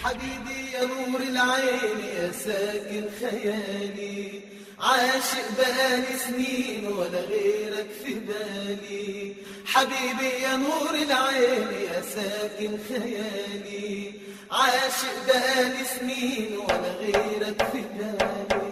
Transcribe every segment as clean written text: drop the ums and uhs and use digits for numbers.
حبيبي يا نور العين يا ساكن خيالي، عاشق بقالي سنين ولا غيرك في بالي. حبيبي يا نور العين يا ساكن خيالي، عاشق بقالي سنين ولا غيرك في بالي.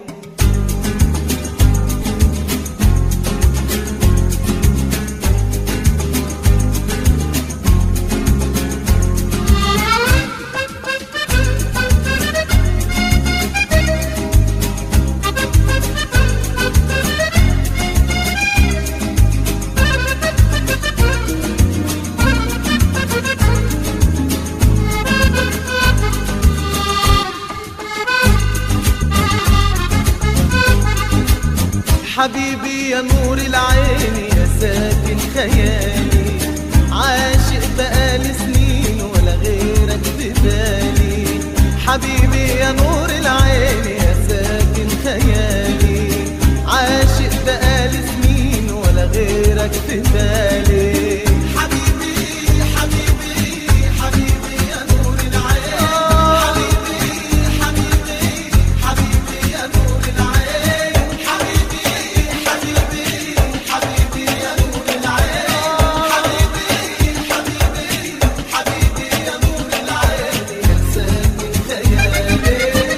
حبيبي يا نور العين يا ساكن خيالي، عاشق بقالي سنين ولا غيرك في بالي. حبيبي يا نور العين يا ساكن خيالي، عاشق بقالي سنين ولا غيرك في بالي. حبيبي حبيبي حبيبي يا نور العين، حبيبي حبيبي حبيبي يا نور العين، حبيبي حبيبي حبيبي يا نور العين، حبيبي حبيبي حبيبي يا نور العين يا ساكن خيالي.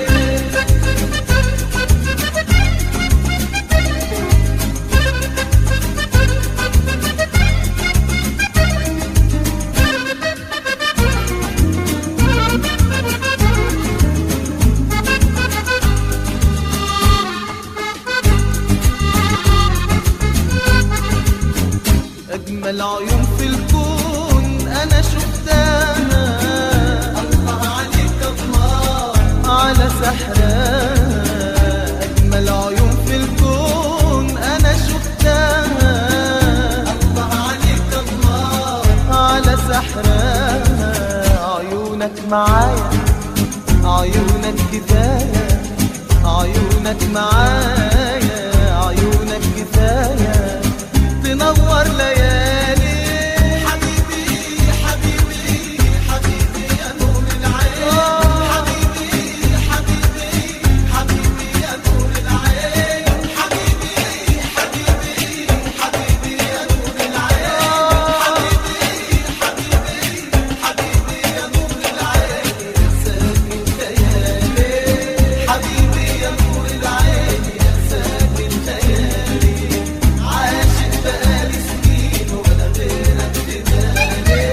أجمل عيون في الكون أنا شفتها، الله عليك الله على سحرها. أجمل عيون في الكون أنا شفتها، الله عليك الله على سحرها. عيونك معايا عيونك كفاية، عيونك معايا عيونك كفاية تنور ليالي. حبيبي حبيبي حبيبي يا نور العين، حبيبي حبيبي حبيبي يا نور العين، حبيبي حبيبي حبيبي يا نور العين، حبيبي حبيبي حبيبي يا نور العين يا ساكن خيالي. حبيبي يا نور العين يا ساكن خيالي، عاشق بقالي سنين ولا غيرك في بالي.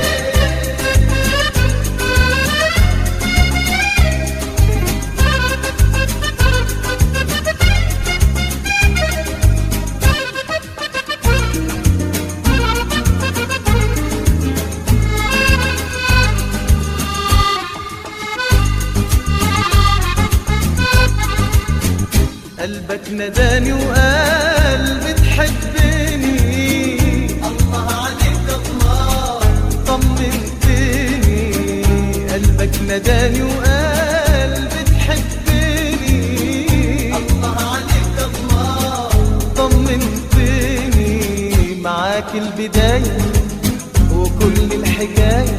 قلبك نداني وقال بتحبني، الله عليك الله طمنتني. قلبك نداني وقال بتحبني، الله عليك الله طمنتني. معاك البداية وكل الحكاية،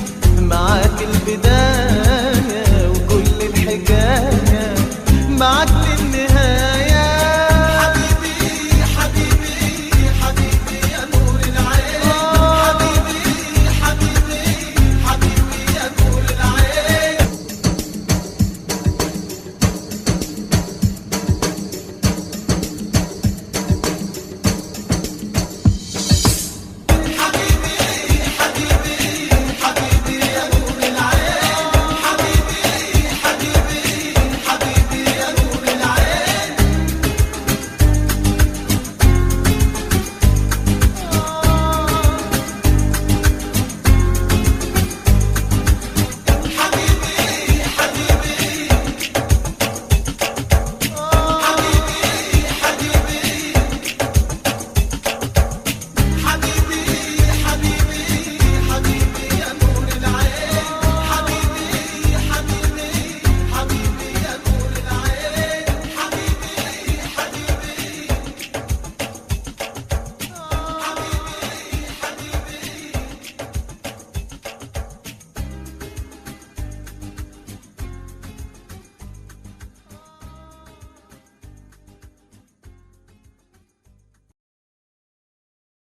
معاك البداية وكل الحكاية، معاك